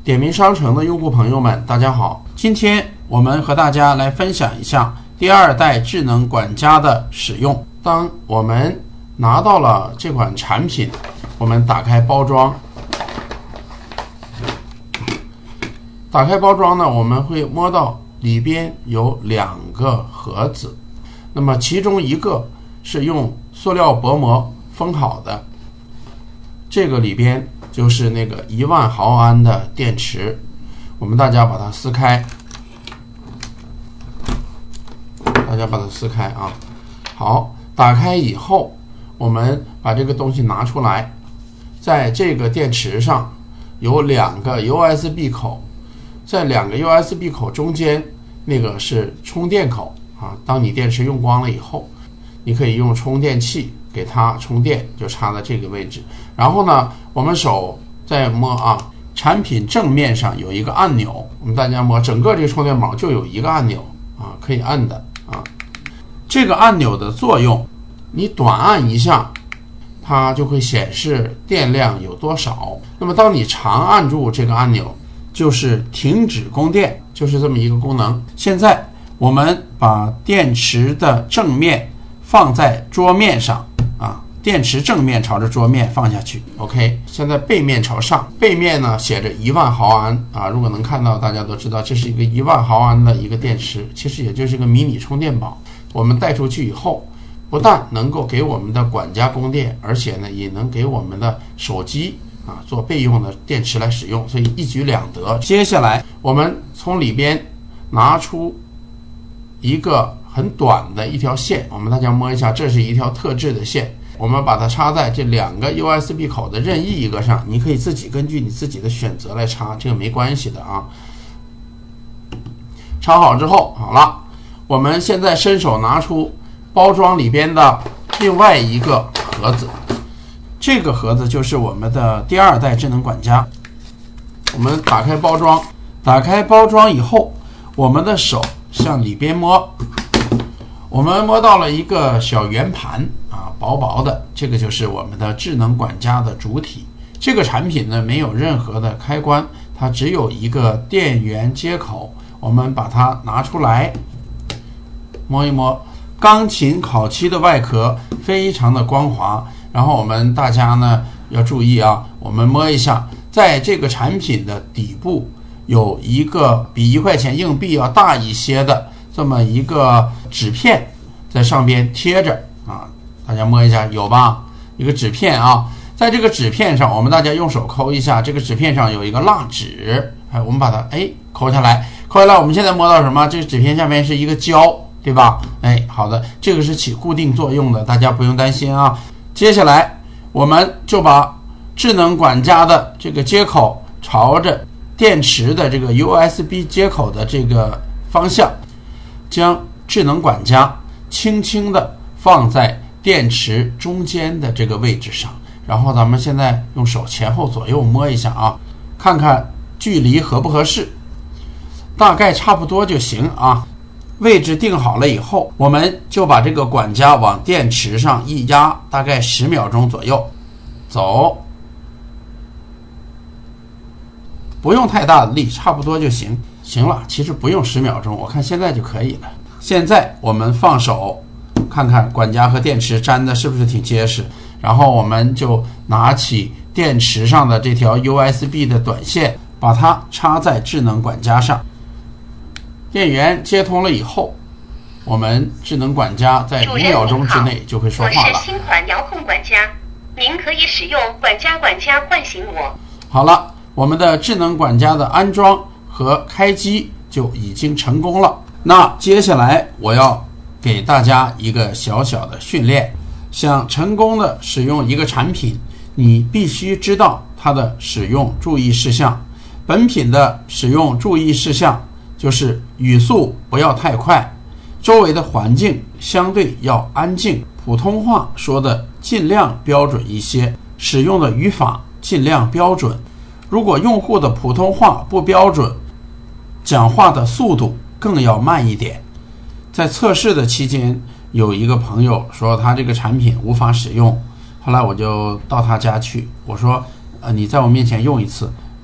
点名商城的用户朋友们，大家好，今天我们和大家来分享一下第二代智能管家的使用。当我们拿到了这款产品，我们打开包装，呢，我们会摸到里边有2个盒子，那么其中一个是用塑料薄膜封好的，这个里边就是那个1万毫安的电池，我们大家把它撕开，啊。好，打开以后，我们把这个东西拿出来，在这个电池上有2个 USB 口，在2个 USB 口中间那个是充电口啊。当你电池用光了以后，你可以用充电器给它充电，就插在这个位置。然后呢，我们手再摸啊，产品正面上有一个按钮，我们大家摸，整个这个充电宝就有一个按钮啊，可以按的啊。这个按钮的作用，你短按一下，它就会显示电量有多少。那么当你长按住这个按钮，就是停止供电，就是这么一个功能。现在我们把电池的正面放在桌面上啊，电池正面朝着桌面放下去 OK。 现在背面朝上，背面呢写着1万毫安啊，如果能看到大家都知道这是一个1万毫安的一个电池，其实也就是个迷你充电宝。我们带出去以后，不但能够给我们的管家供电，而且呢也能给我们的手机啊做备用的电池来使用，所以一举两得。接下来我们从里边拿出一个很短的一条线，我们大家摸一下，这是一条特制的线，我们把它插在这2个 USB 口的任意一个上，你可以自己根据你自己的选择来插，这个没关系的啊。插好之后，好了，我们现在伸手拿出包装里边的另外一个盒子，这个盒子就是我们的第2代智能管家。我们打开包装以后，我们的手向里边摸，我们摸到了一个小圆盘啊，薄薄的，这个就是我们的智能管家的主体。这个产品呢没有任何的开关，它只有一个电源接口。我们把它拿出来摸一摸，钢琴烤漆的外壳非常的光滑。然后我们大家呢要注意啊，我们摸一下，在这个产品的底部有一个比1块钱硬币要大一些的这么一个纸片在上边贴着啊，大家摸一下，有吧？一个纸片啊，在这个纸片上，我们大家用手抠一下，这个纸片上有一个蜡纸，我们把它抠下来，我们现在摸到什么？这个纸片下面是一个胶，对吧？好的，这个是起固定作用的，大家不用担心啊。接下来我们就把智能管家的这个接口朝着电池的这个 USB 接口的这个方向，将智能管家轻轻的放在电池中间的这个位置上，然后咱们现在用手前后左右摸一下啊，看看距离合不合适，大概差不多就行啊。位置定好了以后，我们就把这个管家往电池上一压，大概10秒钟左右，走，不用太大的力，差不多就行了。其实不用10秒钟，我看现在就可以了。现在我们放手看看管家和电池粘的是不是挺结实，然后我们就拿起电池上的这条 USB 的短线，把它插在智能管家上。电源接通了以后，我们智能管家在5秒钟之内就会说话了。 我是新款遥控管家，您可以使用管家唤醒我。 好了，我们的智能管家的安装和开机就已经成功了。那接下来我要给大家一个小小的训练，想成功的使用一个产品，你必须知道它的使用注意事项。本品的使用注意事项就是语速不要太快，周围的环境相对要安静，普通话说的尽量标准一些，使用的语法尽量标准。如果用户的普通话不标准，讲话的速度更要慢一点。在测试的期间，有一个朋友说他这个产品无法使用，后来我就到他家去，我说你在我面前用一次，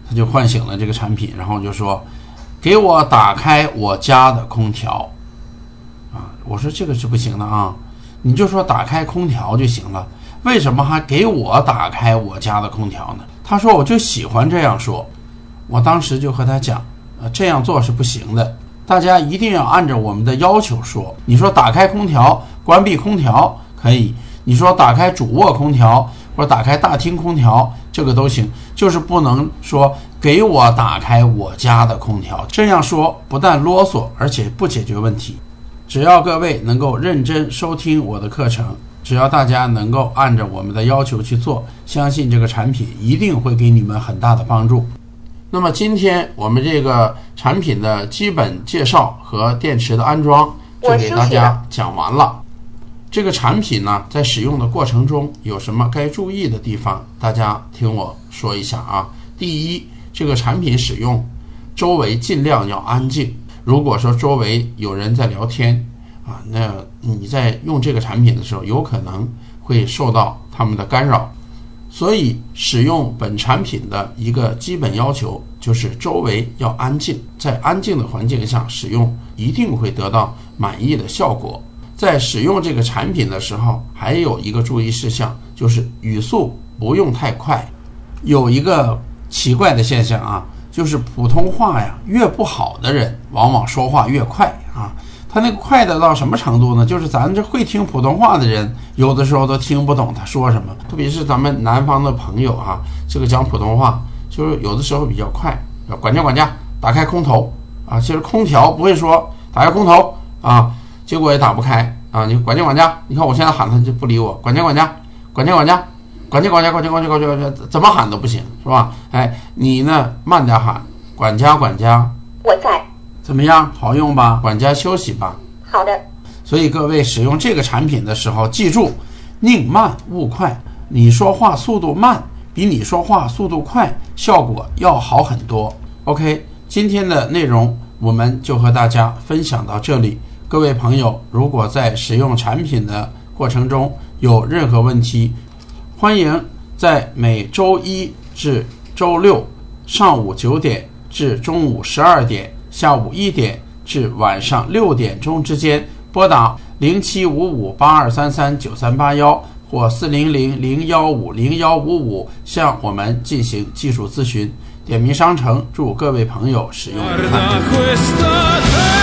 他就唤醒了这个产品，然后就说给我打开我家的空调我说这个是不行的啊，你就说打开空调就行了，为什么还给我打开我家的空调呢？他说我就喜欢这样说。我当时就和他讲这样做是不行的，大家一定要按照我们的要求说。你说打开空调关闭空调可以，你说打开主卧空调或者打开大厅空调，这个都行，就是不能说给我打开我家的空调。这样说不但啰嗦，而且不解决问题。只要各位能够认真收听我的课程，只要大家能够按照我们的要求去做，相信这个产品一定会给你们很大的帮助。那么今天我们这个产品的基本介绍和电池的安装就给大家讲完了。这个产品呢，在使用的过程中有什么该注意的地方，大家听我说一下啊。第一，这个产品使用周围尽量要安静。如果说周围有人在聊天那你在用这个产品的时候有可能会受到他们的干扰。所以使用本产品的一个基本要求就是周围要安静，在安静的环境下使用一定会得到满意的效果。在使用这个产品的时候还有一个注意事项，就是语速不用太快。有一个奇怪的现象就是普通话越不好的人往往说话越快他那个快的到什么程度呢？就是咱这会听普通话的人有的时候都听不懂他说什么，特别是咱们南方的朋友这个讲普通话就是有的时候比较快，管家打开空头其实空调不会说打开空头结果也打不开你管家，你看我现在喊他就不理我，管家怎么喊都不行是吧？你呢慢点喊，管家我在， 怎么样？好用吧？管家休息吧。 好的。 所以各位使用这个产品的时候，记住宁慢勿快。你说话速度慢比你说话速度快效果要好很多。OK， 今天的内容我们就和大家分享到这里。各位朋友，如果在使用产品的过程中有任何问题，欢迎在每周一至周六上午9点至中午12点，下午1点至晚上6点钟之间拨打075582339381或40001550155向我们进行技术咨询。点名商城祝各位朋友使用愉快。